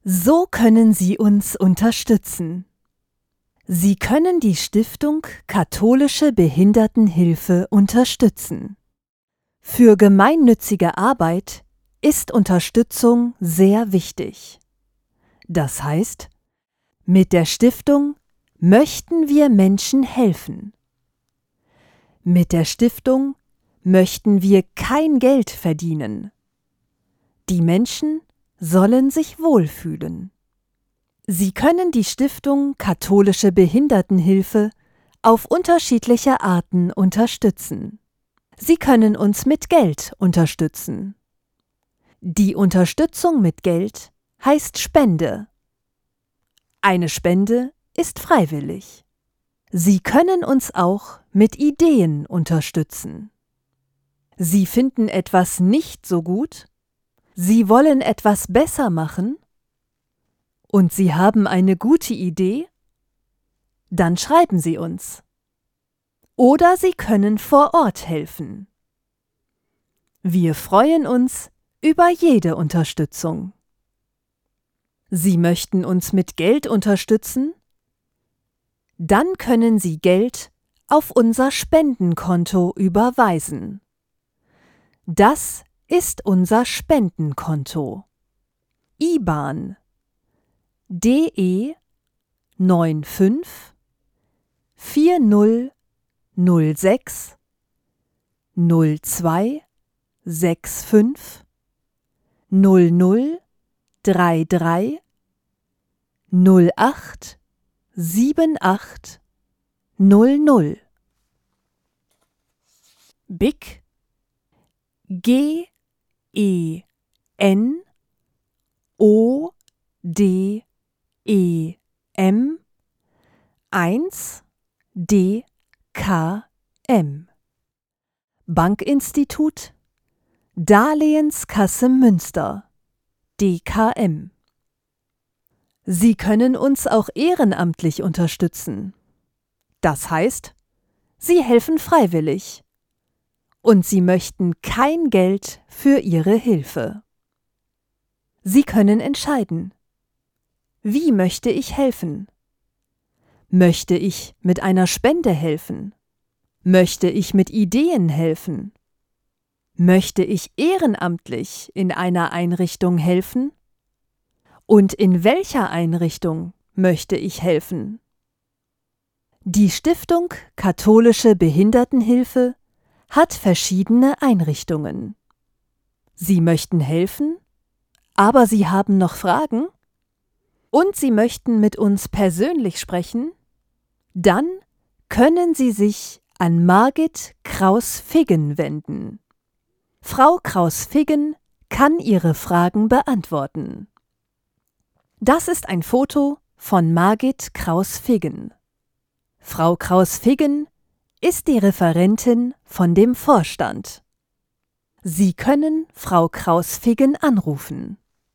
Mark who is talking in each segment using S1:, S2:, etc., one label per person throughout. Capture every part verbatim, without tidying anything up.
S1: So können Sie uns unterstützen. Sie können die Stiftung Katholische Behindertenhilfe unterstützen. Für gemeinnützige Arbeit ist Unterstützung sehr wichtig. Das heißt, mit der Stiftung möchten wir Menschen helfen. Mit der Stiftung möchten wir kein Geld verdienen. Die Menschen sollen sich wohlfühlen. Sie können die Stiftung Katholische Behindertenhilfe auf unterschiedliche Arten unterstützen. Sie können uns mit Geld unterstützen. Die Unterstützung mit Geld heißt Spende. Eine Spende ist freiwillig. Sie können uns auch mit Ideen unterstützen. Sie finden etwas nicht so gut? Sie wollen etwas besser machen? Und Sie haben eine gute Idee? Dann schreiben Sie uns. Oder Sie können vor Ort helfen. Wir freuen uns über jede Unterstützung. Sie möchten uns mit Geld unterstützen? Dann können Sie Geld auf unser Spendenkonto überweisen. Das ist unser Spendenkonto. I B A N D E neun fünf vier null null sechs null zwei sechs fünf null null drei drei null acht sieben acht null null. B I C G E N O D E M eins D K M Bankinstitut Darlehenskasse Münster D K M. Sie können uns auch ehrenamtlich unterstützen. Das heißt, Sie helfen freiwillig und Sie möchten kein Geld für Ihre Hilfe. Sie können entscheiden: Wie möchte ich helfen? Möchte ich mit einer Spende helfen? Möchte ich mit Ideen helfen? Möchte ich ehrenamtlich in einer Einrichtung helfen? Und in welcher Einrichtung möchte ich helfen? Die Stiftung Katholische Behindertenhilfe hat verschiedene Einrichtungen. Sie möchten helfen, aber Sie haben noch Fragen? Und Sie möchten mit uns persönlich sprechen? Dann können Sie sich an Margit Kraus-Figgen wenden. Frau Kraus-Figgen kann Ihre Fragen beantworten. Das ist ein Foto von Margit Kraus-Figgen. Frau Kraus-Figgen ist die Referentin von dem Vorstand. Sie können Frau Kraus-Figgen anrufen.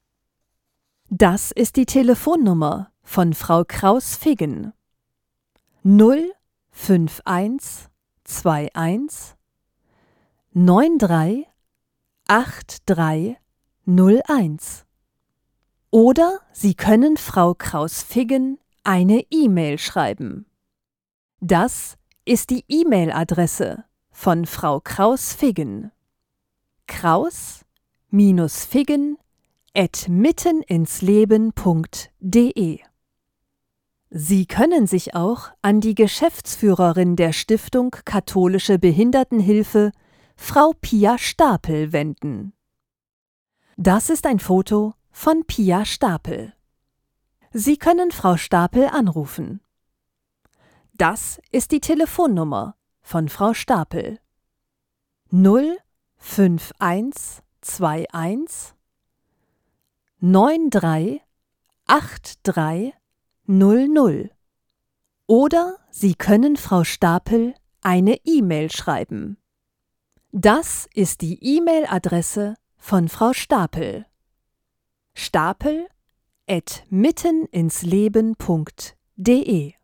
S1: Das ist die Telefonnummer von Frau Kraus-Figgen. null fünf eins zwei eins neun drei acht drei null eins. Oder Sie können Frau Kraus-Figgen eine E-Mail schreiben. Das ist die E-Mail-Adresse von Frau Kraus-Figgen. kraus-figgen at mitteninsleben punkt de. Sie können sich auch an die Geschäftsführerin der Stiftung Katholische Behindertenhilfe, Frau Pia Stapel, wenden. Das ist ein Foto von Pia Stapel. Sie können Frau Stapel anrufen. Das ist die Telefonnummer von Frau Stapel. null fünf eins zwei eins neun drei acht drei null null. Oder Sie können Frau Stapel eine E-Mail schreiben. Das ist die E-Mail-Adresse von Frau Stapel. Stapel at mitteninsleben punkt de.